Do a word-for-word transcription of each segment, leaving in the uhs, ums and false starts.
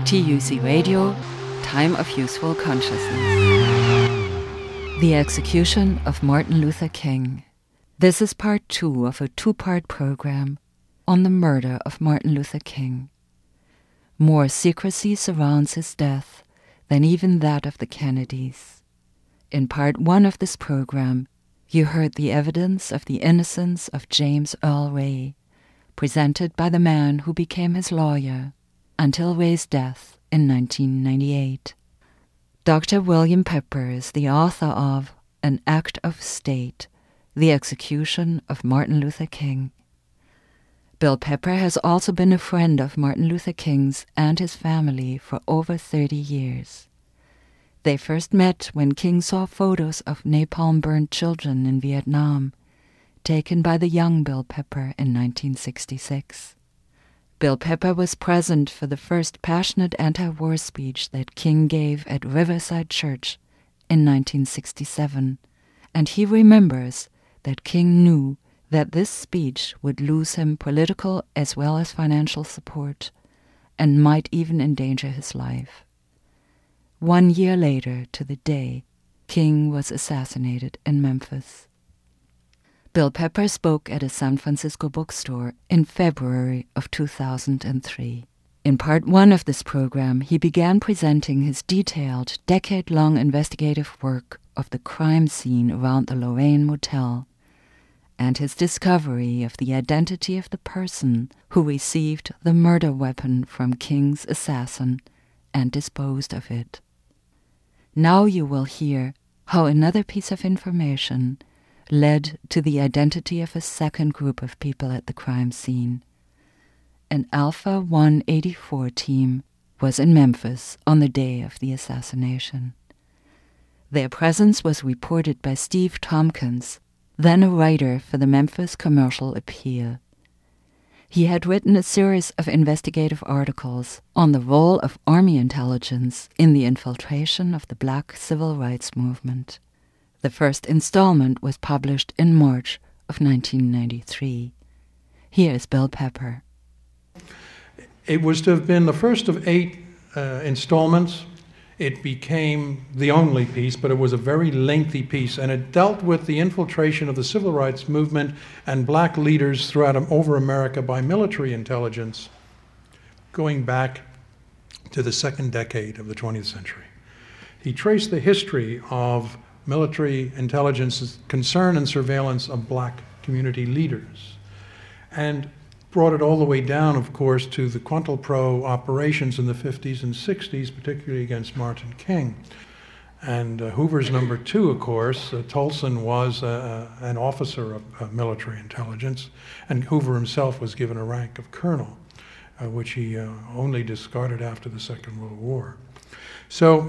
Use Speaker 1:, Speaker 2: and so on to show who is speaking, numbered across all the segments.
Speaker 1: T U C Radio, Time of Useful Consciousness. The Execution of Martin Luther King. This is part two of a two-part program on the murder of Martin Luther King. More secrecy surrounds his death than even that of the Kennedys. In part one of this program, you heard the evidence of the innocence of James Earl Ray, presented by the man who became his lawyer until Ray's death in nineteen ninety-eight. Doctor William Pepper is the author of An Act of State, The Execution of Martin Luther King. Bill Pepper has also been a friend of Martin Luther King's and his family for over thirty years. They first met when King saw photos of napalm-burned children in Vietnam, taken by the young Bill Pepper in nineteen sixty-six. Bill Pepper was present for the first passionate anti-war speech that King gave at Riverside Church in nineteen sixty-seven, and he remembers that King knew that this speech would lose him political as well as financial support, and might even endanger his life. One year later to the day, King was assassinated in Memphis. Bill Pepper spoke at a San Francisco bookstore in February of two thousand three. In part one of this program, he began presenting his detailed, decade-long investigative work of the crime scene around the Lorraine Motel and his discovery of the identity of the person who received the murder weapon from King's assassin and disposed of it. Now you will hear how another piece of information led to the identity of a second group of people at the crime scene. An Alpha one eighty-four team was in Memphis on the day of the assassination. Their presence was reported by Steve Tompkins, then a writer for the Memphis Commercial Appeal. He had written a series of investigative articles on the role of Army intelligence in the infiltration of the Black Civil Rights Movement. The first installment was published in March of nineteen ninety-three. Here is Bill Pepper.
Speaker 2: It was to have been the first of eight uh, installments. It became the only piece, but it was a very lengthy piece, and it dealt with the infiltration of the civil rights movement and black leaders throughout over America by military intelligence, going back to the second decade of the twentieth century. He traced the history of military intelligence's concern and surveillance of black community leaders, and brought it all the way down, of course, to the COINTELPRO operations in the fifties and sixties, particularly against Martin King. And uh, Hoover's number two, of course, uh, Tolson was uh, uh, an officer of uh, military intelligence, and Hoover himself was given a rank of colonel, uh, which he uh, only discarded after the Second World War. So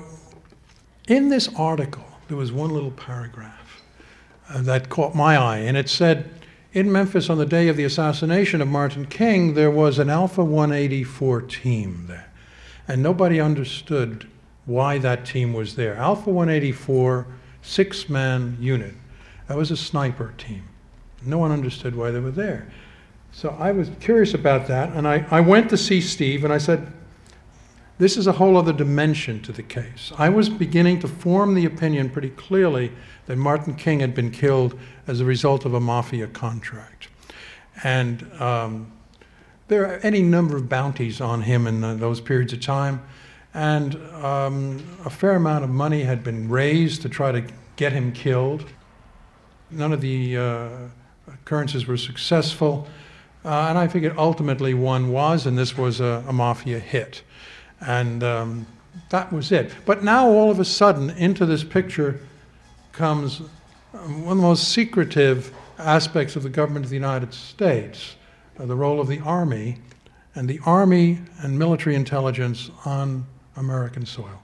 Speaker 2: in this article, there was one little paragraph uh, that caught my eye, and it said, in Memphis on the day of the assassination of Martin King, there was an Alpha one eighty-four team there, and nobody understood why that team was there. Alpha one eighty-four, six-man unit. That was a sniper team. No one understood why they were there. So I was curious about that, and I, I went to see Steve, and I said, this is a whole other dimension to the case. I was beginning to form the opinion pretty clearly that Martin King had been killed as a result of a mafia contract. And um, there are any number of bounties on him in the, those periods of time, and um, a fair amount of money had been raised to try to get him killed. None of the uh, occurrences were successful, uh, and I figured ultimately one was, and this was a, a mafia hit. And um, that was it. But now all of a sudden into this picture comes one of the most secretive aspects of the government of the United States, uh, the role of the Army, and the Army and military intelligence on American soil.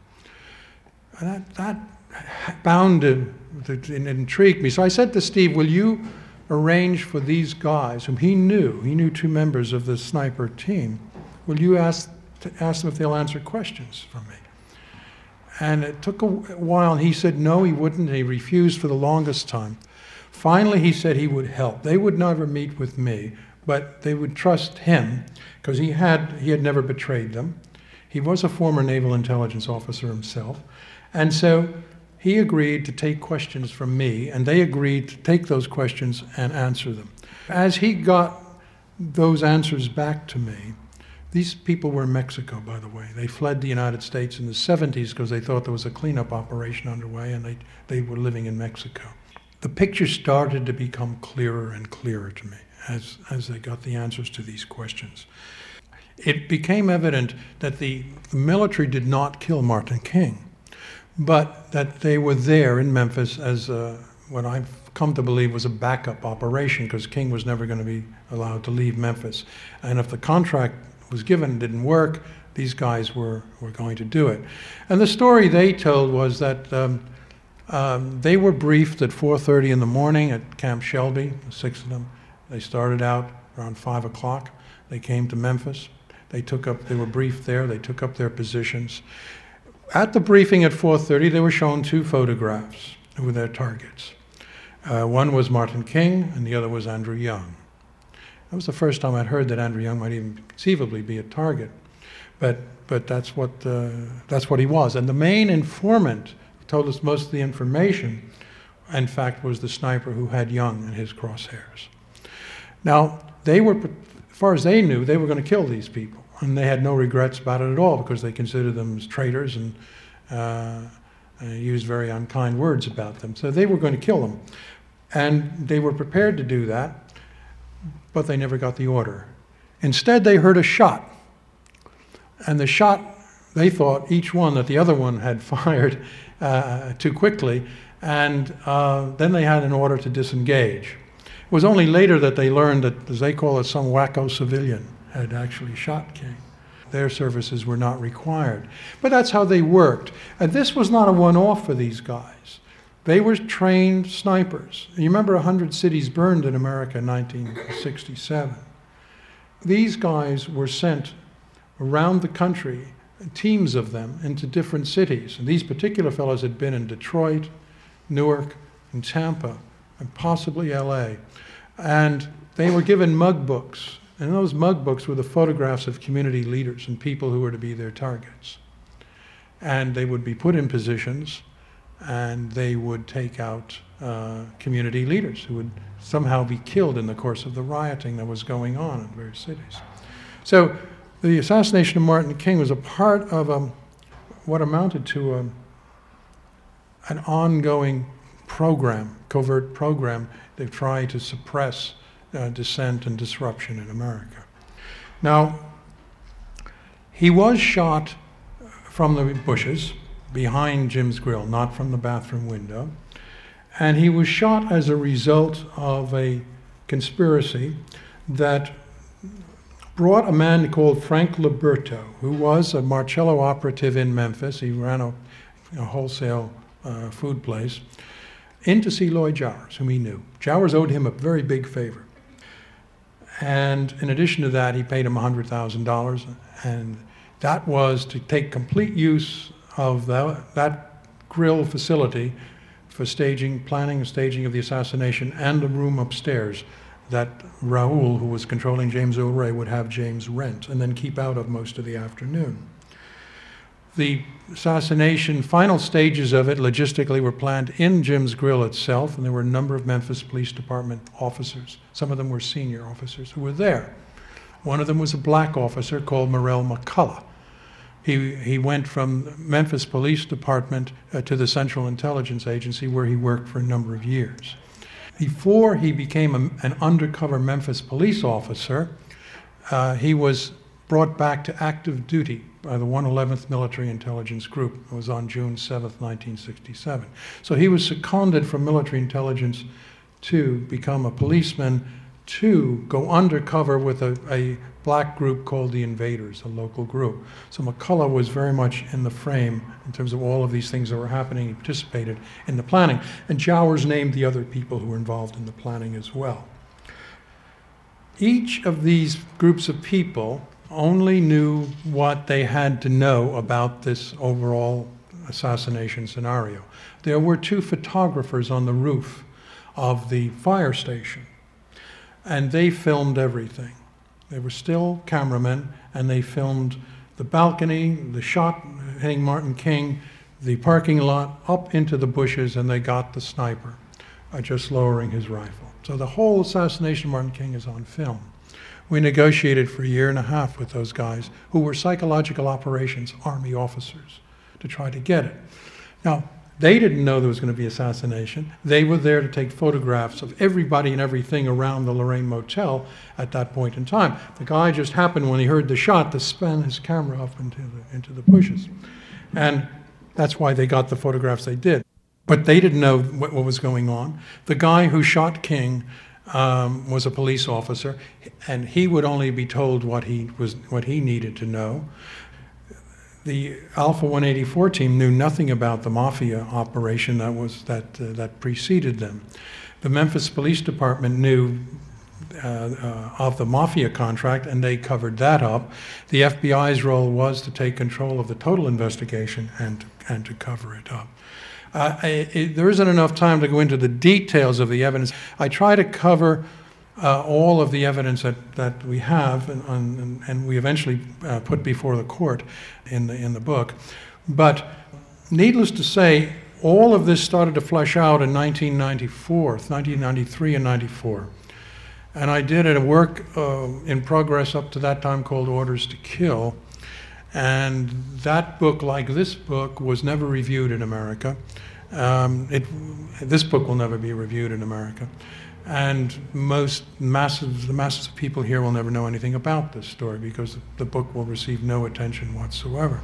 Speaker 2: And that, that bound to, to, to intrigue me. So I said to Steve, will you arrange for these guys, whom he knew, he knew two members of the sniper team, will you ask to ask them if they'll answer questions from me? And it took a while, and he said no, he wouldn't. He refused for the longest time. Finally, he said he would help. They would never meet with me, but they would trust him, because he had he had never betrayed them. He was a former naval intelligence officer himself. And so he agreed to take questions from me, and they agreed to take those questions and answer them. As he got those answers back to me, these people were in Mexico, by the way. They fled the United States in the seventies because they thought there was a cleanup operation underway, and they, they were living in Mexico. The picture started to become clearer and clearer to me as, as they got the answers to these questions. It became evident that the, the military did not kill Martin King, but that they were there in Memphis as a, what I've come to believe was a backup operation, because King was never going to be allowed to leave Memphis. And if the contract was given and didn't work, these guys were, were going to do it. And the story they told was that um, um, they were briefed at four thirty in the morning at Camp Shelby, six of them. They started out around five o'clock. They came to Memphis. They took up, they were briefed there. They took up their positions. At the briefing at four thirty, they were shown two photographs with their targets. Uh, one was Martin King, and the other was Andrew Young. That was the first time I'd heard that Andrew Young might even conceivably be a target, but but that's what uh, that's what he was. And the main informant who told us most of the information, in fact, was the sniper who had Young in his crosshairs. Now, they were, as far as they knew, they were going to kill these people, and they had no regrets about it at all, because they considered them as traitors and uh, uh, used very unkind words about them. So they were going to kill them, and they were prepared to do that. But they never got the order. Instead, they heard a shot. And the shot, they thought, each one, that the other one had fired uh, too quickly, and uh, then they had an order to disengage. It was only later that they learned that, as they call it, some wacko civilian had actually shot King. Their services were not required. But that's how they worked. And this was not a one-off for these guys. They were trained snipers. You remember one hundred cities burned in America in nineteen sixty-seven. These guys were sent around the country, teams of them, into different cities. And these particular fellows had been in Detroit, Newark, and Tampa, and possibly L A. And they were given mug books. And those mug books were the photographs of community leaders and people who were to be their targets. And they would be put in positions, and they would take out uh, community leaders who would somehow be killed in the course of the rioting that was going on in various cities. So the assassination of Martin King was a part of um, what amounted to um, an ongoing program, covert program, they tried to suppress uh, dissent and disruption in America. Now, he was shot from the bushes behind Jim's Grill, not from the bathroom window. And he was shot as a result of a conspiracy that brought a man called Frank Liberto, who was a Marcello operative in Memphis. He ran a, a wholesale uh, food place, in to see Lloyd Jowers, whom he knew. Jowers owed him a very big favor. And in addition to that, he paid him one hundred thousand dollars, and that was to take complete use of that, that grill facility for staging, planning and staging of the assassination, and the room upstairs that Raoul, who was controlling James Earl Ray, would have James rent and then keep out of most of the afternoon. The assassination, final stages of it logistically were planned in Jim's Grill itself, and there were a number of Memphis Police Department officers. Some of them were senior officers who were there. One of them was a black officer called Morrell McCullough. He, he went from Memphis Police Department uh, to the Central Intelligence Agency, where he worked for a number of years. Before he became a, an undercover Memphis police officer, uh, he was brought back to active duty by the one eleventh Military Intelligence Group. It was on June seventh, nineteen sixty-seven. So he was seconded from military intelligence to become a policeman, to go undercover with a, a black group called the Invaders, a local group. So McCullough was very much in the frame in terms of all of these things that were happening. He participated in the planning. And Jowers named the other people who were involved in the planning as well. Each of these groups of people only knew what they had to know about this overall assassination scenario. There were two photographers on the roof of the fire station, and they filmed everything. They were still cameramen, and they filmed the balcony, the shot hitting Martin King, the parking lot, up into the bushes, and they got the sniper uh, just lowering his rifle. So the whole assassination of Martin King is on film. We negotiated for a year and a half with those guys who were psychological operations Army officers to try to get it. Now, they didn't know there was going to be assassination. They were there to take photographs of everybody and everything around the Lorraine Motel at that point in time. The guy just happened, when he heard the shot, to span his camera up into the, into the bushes. And that's why they got the photographs they did. But they didn't know what, what was going on. The guy who shot King um, was a police officer, and he would only be told what he was, what he needed to know. The Alpha one eighty-four team knew nothing about the mafia operation that was that uh, that preceded them. The Memphis Police Department knew uh, uh, of the mafia contract, and they covered that up. The F B I's role was to take control of the total investigation and and to cover it up. Uh, it, there isn't enough time to go into the details of the evidence. I try to cover Uh, all of the evidence that, that we have and, and, and we eventually uh, put before the court in the, in the book. But needless to say, all of this started to flesh out in nineteen ninety-four, nineteen ninety-three and ninety-four. And I did a work uh, in progress up to that time called Orders to Kill. And that book, like this book, was never reviewed in America. Um, it, this book will never be reviewed in America. And most masses, the masses of people here will never know anything about this story because the book will receive no attention whatsoever.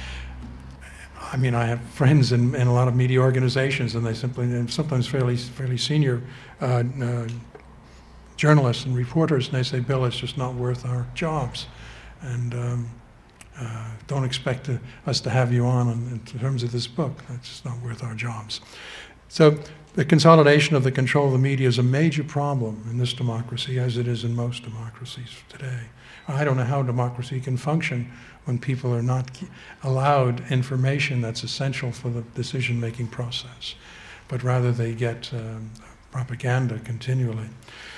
Speaker 2: I mean, I have friends in, in a lot of media organizations, and they simply, and sometimes fairly, fairly senior uh, uh, journalists and reporters, and they say, "Bill, it's just not worth our jobs, and um, uh, don't expect to, us to have you on in, in terms of this book. It's just not worth our jobs." So the consolidation of the control of the media is a major problem in this democracy, as it is in most democracies today. I don't know how democracy can function when people are not allowed information that's essential for the decision-making process, but rather they get um, propaganda continually.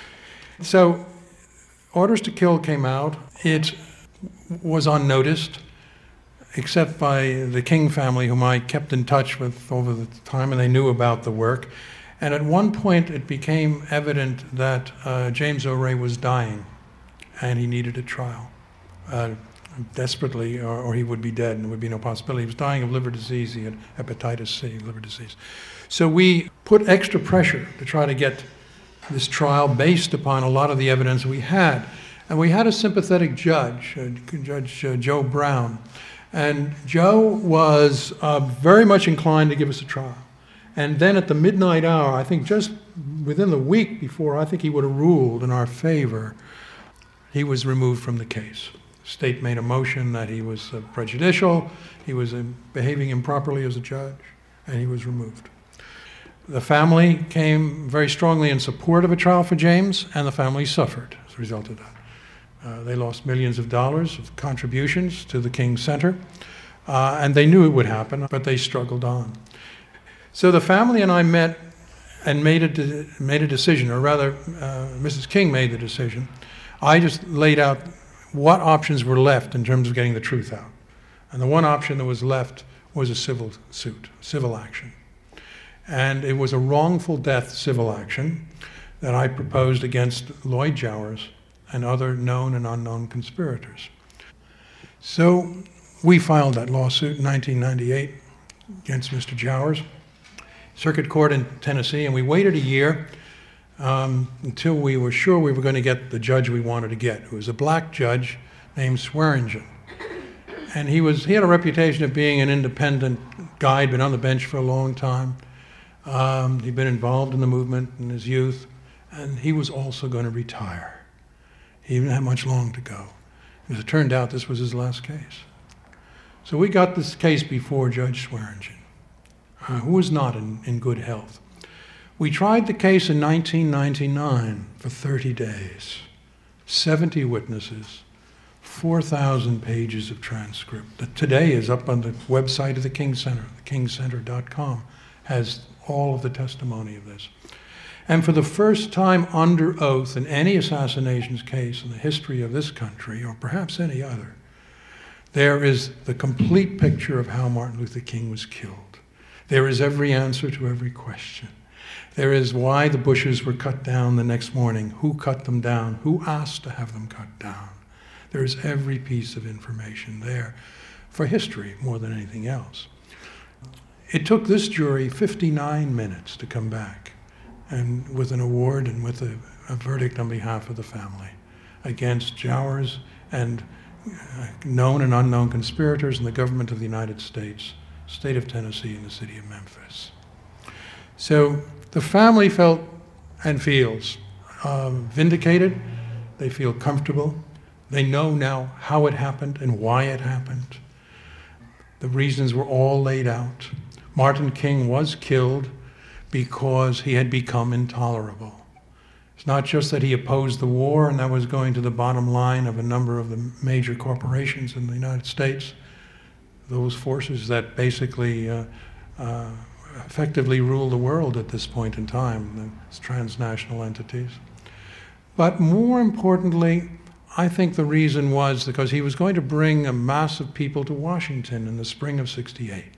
Speaker 2: So Orders to Kill came out. It was unnoticed, except by the King family, whom I kept in touch with over the time, and they knew about the work. And at one point, it became evident that uh, James O'Ray was dying, and he needed a trial, uh, desperately, or, or he would be dead, and there would be no possibility. He was dying of liver disease. He had hepatitis C, liver disease. So we put extra pressure to try to get this trial based upon a lot of the evidence we had. And we had a sympathetic judge, uh, Judge uh, Joe Brown. And Joe was uh, very much inclined to give us a trial. And then at the midnight hour, I think just within the week before, I think he would have ruled in our favor, he was removed from the case. The state made a motion that he was uh, prejudicial, he was uh, behaving improperly as a judge, and he was removed. The family came very strongly in support of a trial for James, and the family suffered as a result of that. Uh, they lost millions of dollars of contributions to the King Center, uh, and they knew it would happen, but they struggled on. So the family and I met and made a, de- made a decision, or rather, uh, Missus King made the decision. I just laid out what options were left in terms of getting the truth out. And the one option that was left was a civil suit, civil action. And it was a wrongful death civil action that I proposed against Lloyd Jowers and other known and unknown conspirators. So we filed that lawsuit in nineteen ninety-eight against Mister Jowers, Circuit Court in Tennessee, and we waited a year um, until we were sure we were going to get the judge we wanted to get, who was a black judge named Swearingen. And he was he had a reputation of being an independent guy, he'd been on the bench for a long time. Um, he'd been involved in the movement in his youth, and he was also going to retire. He didn't have much long to go. As it turned out, this was his last case. So we got this case before Judge Swearingen, uh, who was not in, in good health. We tried the case in nineteen ninety-nine for thirty days, seventy witnesses, four thousand pages of transcript that today is up on the website of the King Center. the king center dot com has all of the testimony of this. And for the first time under oath in any assassinations case in the history of this country, or perhaps any other, There is the complete picture of how Martin Luther King was killed. There is every answer to every question. There is why the bushes were cut down the next morning, who cut them down, who asked to have them cut down. There is every piece of information there for history more than anything else. It took this jury fifty-nine minutes to come back, and with an award and with a, a verdict on behalf of the family against Jowers and uh, known and unknown conspirators in the government of the United States, state of Tennessee, and the city of Memphis. So the family felt and feels um, vindicated. They feel comfortable. They know now how it happened and why it happened. The reasons were all laid out. Martin King was killed because he had become intolerable. It's not just that he opposed the war and that was going to the bottom line of a number of the major corporations in the United States, those forces that basically uh, uh, effectively rule the world at this point in time, the transnational entities. But more importantly, I think the reason was because he was going to bring a mass of people to Washington in the spring of sixty-eight.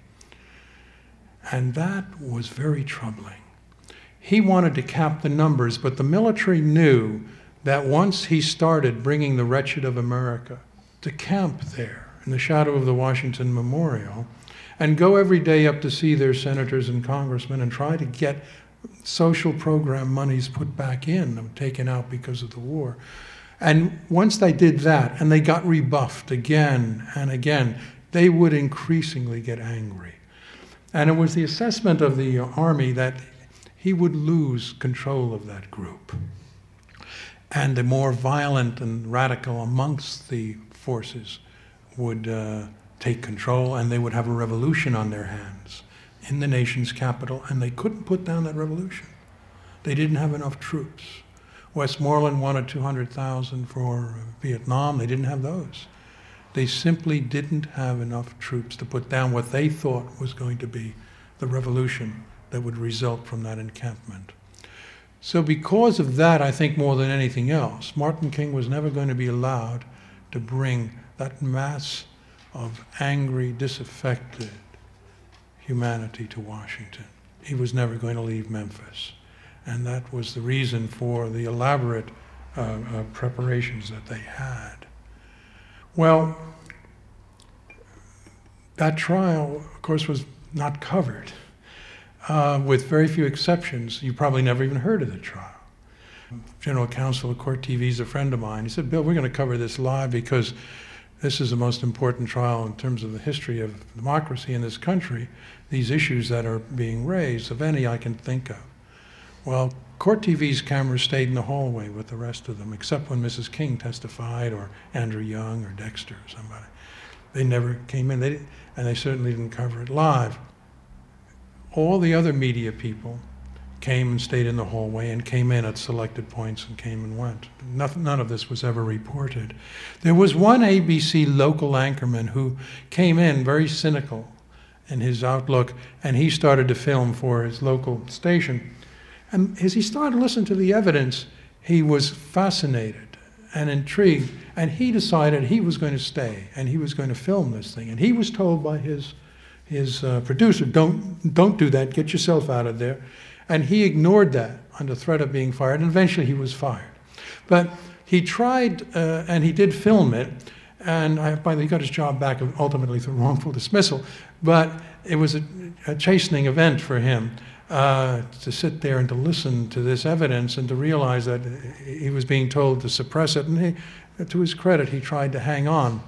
Speaker 2: And that was very troubling. He wanted to cap the numbers, but the military knew that once he started bringing the wretched of America to camp there in the shadow of the Washington Memorial and go every day up to see their senators and congressmen and try to get social program monies put back in, taken out because of the war. And once they did that, and they got rebuffed again and again, they would increasingly get angry. And it was the assessment of the Army that he would lose control of that group. And the more violent and radical amongst the forces would uh, take control, and they would have a revolution on their hands in the nation's capital, and they couldn't put down that revolution. They didn't have enough troops. Westmoreland wanted two hundred thousand for Vietnam. They didn't have those. They simply didn't have enough troops to put down what they thought was going to be the revolution that would result from that encampment. So because of that, I think more than anything else, Martin King was never going to be allowed to bring that mass of angry, disaffected humanity to Washington. He was never going to leave Memphis. And that was the reason for the elaborate uh, uh, preparations that they had. Well, that trial, of course, was not covered. Uh, with very few exceptions. You probably never even heard of the trial. General Counsel of Court T V is a friend of mine. He said, Bill, we're going to cover this live because this is the most important trial in terms of the history of democracy in this country, these issues that are being raised, of any I can think of. Well, Court T V's cameras stayed in the hallway with the rest of them, except when Missus King testified, or Andrew Young, or Dexter, or somebody. They never came in, they didn't, and they certainly didn't cover it live. All the other media people came and stayed in the hallway and came in at selected points and came and went. Nothing, none of this was ever reported. There was one A B C local anchorman who came in very cynical in his outlook, and he started to film for his local station. And as he started to listen to the evidence, he was fascinated and intrigued, and he decided he was going to stay and he was going to film this thing. And he was told by his his uh, producer, don't, don't do that, get yourself out of there. And he ignored that under threat of being fired, and eventually he was fired. But he tried, uh, and he did film it, and I, by the way, he got his job back ultimately through wrongful dismissal, but it was a, a chastening event for him uh, to sit there and to listen to this evidence and to realize that he was being told to suppress it, and he, to his credit, he tried to hang on.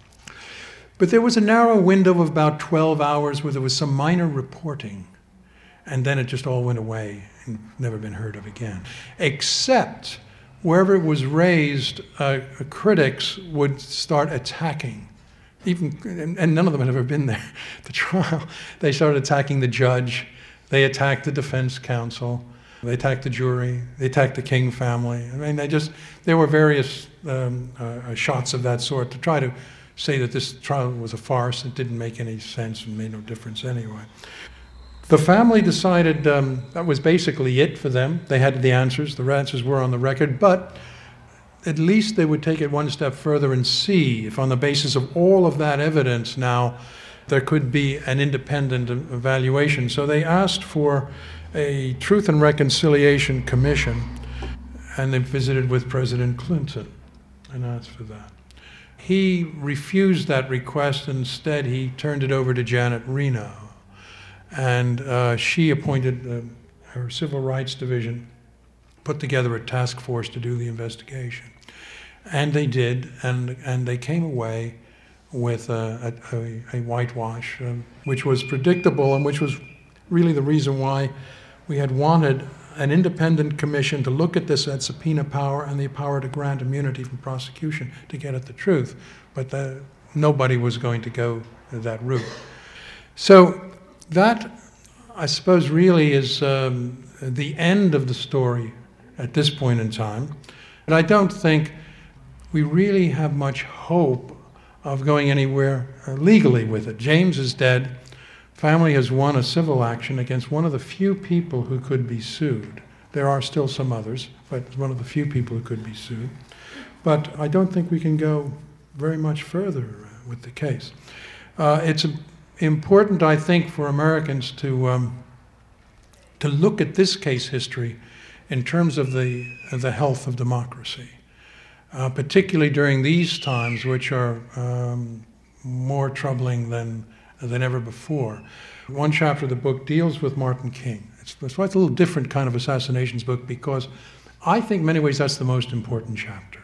Speaker 2: But there was a narrow window of about twelve hours where there was some minor reporting, and then it just all went away and never been heard of again. Except wherever it was raised, uh, critics would start attacking. Even, and, and none of them had ever been there, the trial. They started attacking the judge. They attacked the defense counsel. They attacked the jury. They attacked the King family. I mean, they just, there were various um, uh, shots of that sort to try to say that this trial was a farce. It didn't make any sense and made no difference anyway. The family decided um, that was basically it for them. They had the answers. The answers were on the record, but at least they would take it one step further and see if on the basis of all of that evidence now there could be an independent evaluation. So they asked for a Truth and Reconciliation Commission, and they visited with President Clinton and asked for that. He refused that request. Instead, he turned it over to Janet Reno, and uh, she appointed uh, her Civil Rights Division, put together a task force to do the investigation. And they did, and, and they came away with a, a, a whitewash, um, which was predictable and which was really the reason why we had wanted an independent commission to look at this at subpoena power and the power to grant immunity from prosecution to get at the truth. But the, nobody was going to go that route. So that, I suppose, really is um, the end of the story at this point in time. But I don't think we really have much hope of going anywhere uh, legally with it. James is dead. Family has won a civil action against one of the few people who could be sued. There are still some others, but it's one of the few people who could be sued. But I don't think we can go very much further uh, with the case. Uh, it's important, I think, for Americans to um, to look at this case history in terms of the of the health of democracy, uh, particularly during these times, which are um, more troubling than than ever before. One chapter of the book deals with Martin King. It's, it's a little different kind of assassinations book because I think in many ways that's the most important chapter.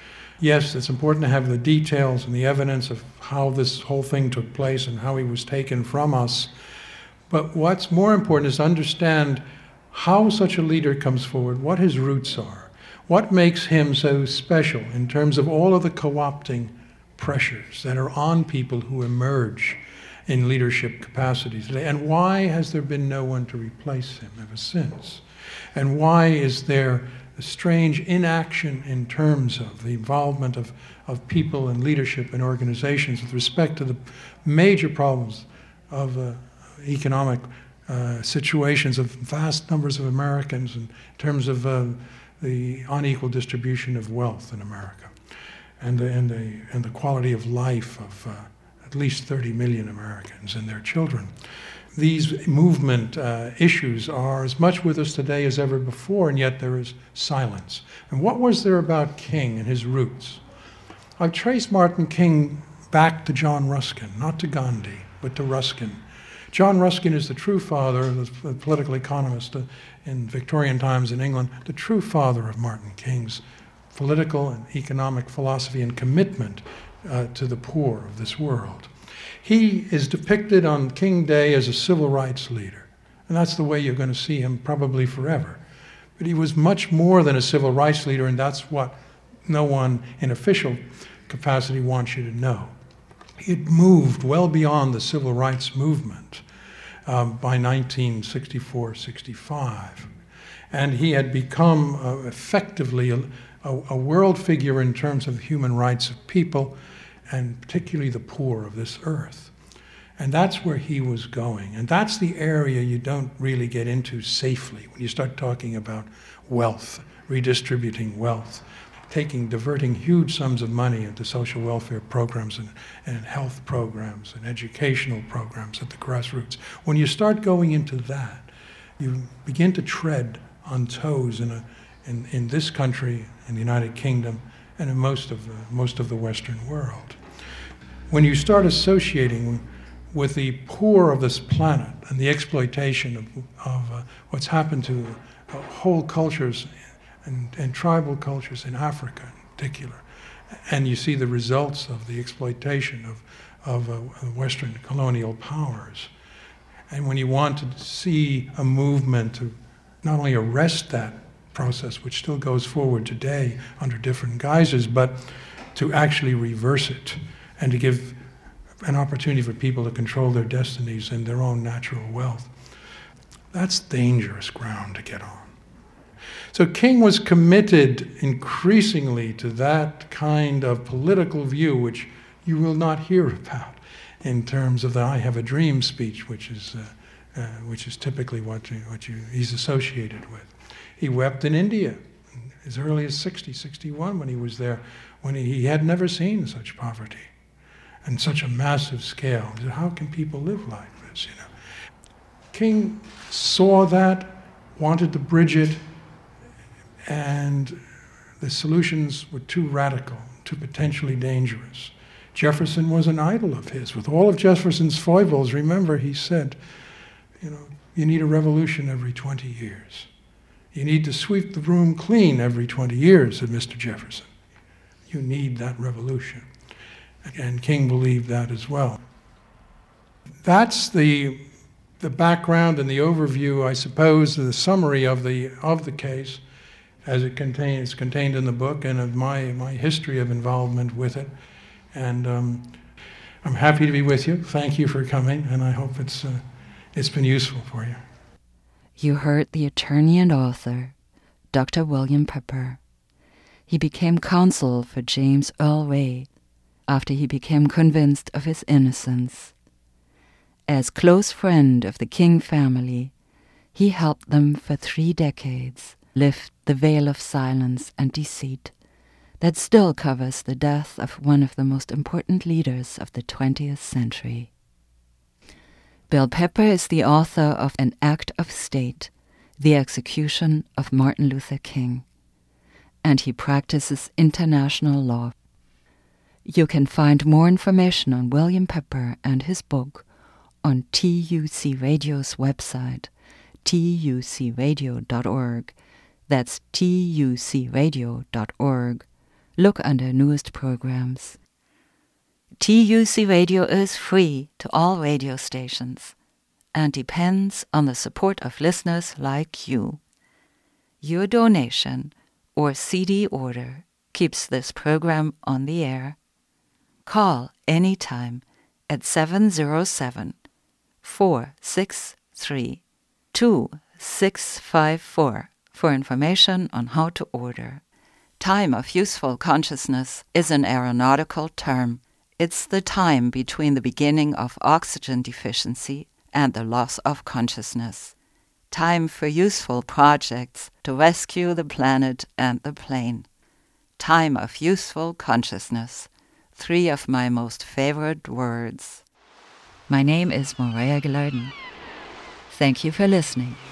Speaker 2: Yes, it's important to have the details and the evidence of how this whole thing took place and how he was taken from us. But what's more important is to understand how such a leader comes forward, what his roots are, what makes him so special in terms of all of the co-opting pressures that are on people who emerge in leadership capacities today, and why has there been no one to replace him ever since? And why is there a strange inaction in terms of the involvement of, of people in leadership and organizations with respect to the major problems of uh, economic uh, situations of vast numbers of Americans in terms of uh, the unequal distribution of wealth in America and the, and the, and the quality of life of uh, at least thirty million Americans and their children. These movement uh, issues are as much with us today as ever before, and yet there is silence. And what was there about King and his roots? I've traced Martin King back to John Ruskin, not to Gandhi, but to Ruskin. John Ruskin is the true father, the political economist in Victorian times in England, the true father of Martin King's political and economic philosophy and commitment Uh, to the poor of this world. He is depicted on King Day as a civil rights leader, and that's the way you're going to see him probably forever. But he was much more than a civil rights leader, and that's what no one in official capacity wants you to know. He had moved well beyond the civil rights movement um, by nineteen sixty-four sixty-five, and he had become uh, effectively a, a, a world figure in terms of the human rights of people, and particularly the poor of this earth. And that's where he was going. And that's the area you don't really get into safely when you start talking about wealth, redistributing wealth, taking, diverting huge sums of money into social welfare programs and, and health programs and educational programs at the grassroots. When you start going into that, you begin to tread on toes in, a, in, in this country, in the United Kingdom, and in most of the, most of the Western world. When you start associating with the poor of this planet and the exploitation of, of uh, what's happened to uh, whole cultures and, and tribal cultures in Africa in particular, and you see the results of the exploitation of, of uh, Western colonial powers, and when you want to see a movement to not only arrest that process, which still goes forward today under different guises, but to actually reverse it and to give an opportunity for people to control their destinies and their own natural wealth. That's dangerous ground to get on. So King was committed increasingly to that kind of political view, which you will not hear about in terms of the I Have a Dream speech, which is uh, uh, which is typically what, you, what you, he's associated with. He wept in India as early as sixty, sixty-one when he was there, when he, he had never seen such poverty and such a massive scale. He said, how can people live like this, you know? King saw that, wanted to bridge it, and the solutions were too radical, too potentially dangerous. Jefferson was an idol of his. With all of Jefferson's foibles, remember, he said, you know, you need a revolution every twenty years. You need to sweep the room clean every twenty years, said Mister Jefferson. You need that revolution. And King believed that as well. That's the, the background and the overview, I suppose, the summary of the, of the case as it contains, contained in the book, and of my, my history of involvement with it. And um, I'm happy to be with you. Thank you for coming, and I hope it's, uh, it's been useful for you.
Speaker 1: You heard the attorney and author, Doctor William Pepper. He became counsel for James Earl Ray after he became convinced of his innocence. As close friend of the King family, he helped them for three decades lift the veil of silence and deceit that still covers the death of one of the most important leaders of the twentieth century. Bill Pepper is the author of An Act of State, The Execution of Martin Luther King, and he practices international law. You can find more information on William Pepper and his book on T U C Radio's website, T U C radio dot org. That's T U C radio dot org. Look under newest programs. T U C Radio is free to all radio stations and depends on the support of listeners like you. Your donation or C D order keeps this program on the air. Call anytime at seven zero seven, four six three, two six five four for information on how to order. Time of useful consciousness is an aeronautical term. It's the time between the beginning of oxygen deficiency and the loss of consciousness. Time for useful projects to rescue the planet and the plane. Time of useful consciousness. Three of my most favorite words. My name is Morea Gilardin. Thank you for listening.